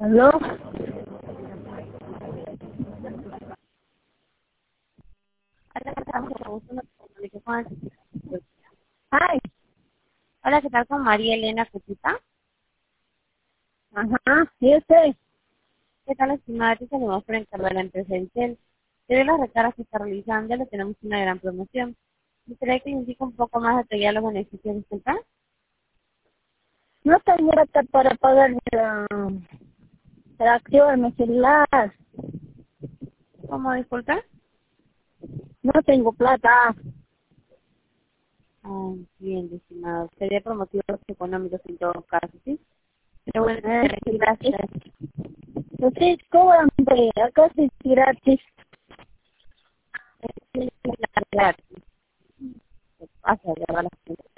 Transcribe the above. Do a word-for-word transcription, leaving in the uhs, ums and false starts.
¿Aló? Hola, ¿qué tal? Mucho gusto, me comunico con- Ay, Hola, ¿qué tal con María Elena Cutita? ajá, sí, sé. ¿Qué tal, estimada? Te saludos por encargo de la empresa Intel. Debido a las recargas que está realizando, le tenemos una gran promoción. ¿Me gustaría que le indique un poco más detallado los beneficios de este plan? No tengo plata para pagar la, la acción de mi celular. ¿Cómo disculpa? No tengo plata. Ah, bien, estimado. Sería por motivos económicos en todo caso, ¿sí? Pero bueno, ¿Eh? gracias. Ustedes cobran, hombre, acá sí es gratis. Sí, sí, claro, claro. Hacia allá va la gente.